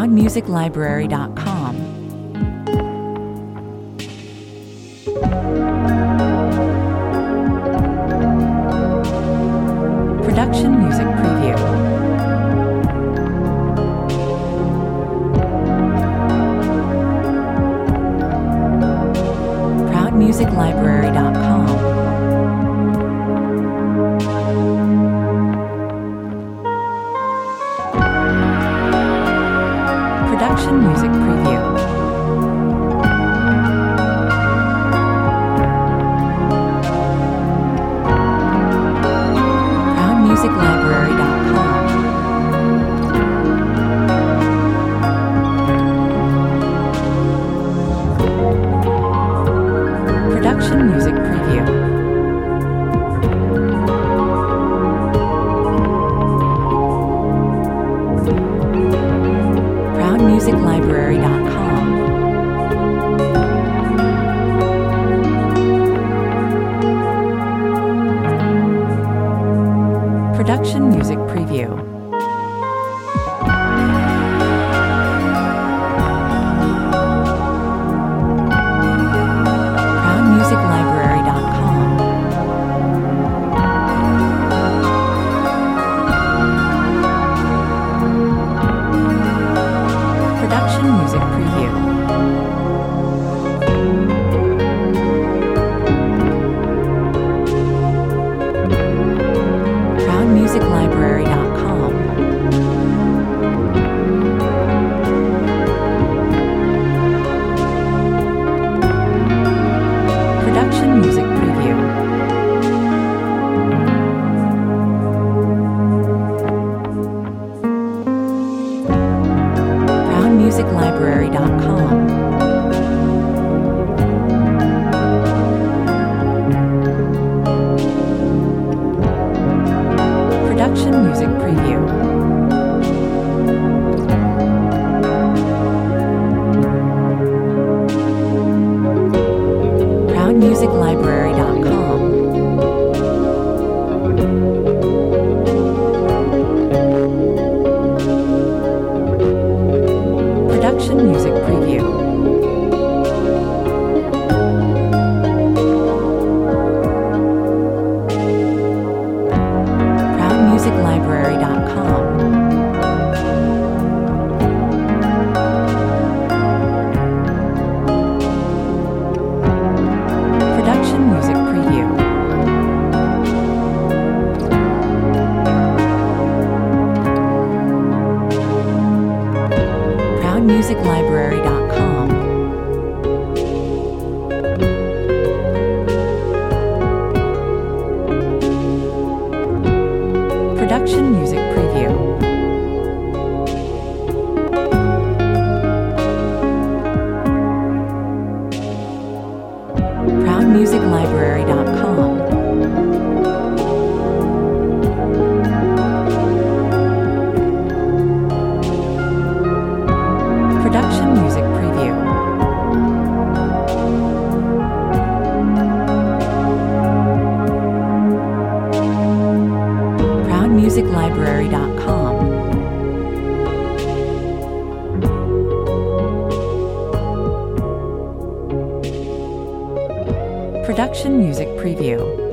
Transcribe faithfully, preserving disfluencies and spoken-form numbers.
proud music library dot com. Production Music Preview. proud music library dot com. Production Music Preview. proud music library dot com. Production Music Preview. proud music library dot com. Production Music Preview. proud music library dot com. Production Music Preview. proud music library dot com. Production Music Preview. proud music library dot com. Production Music Preview. proud music library dot com. Production Music Preview. proud music library dot com. Production Music Preview. proud music library dot com. Production Music Preview. proud music library dot com. Production Music Preview. proud music library dot com. Production Music Preview.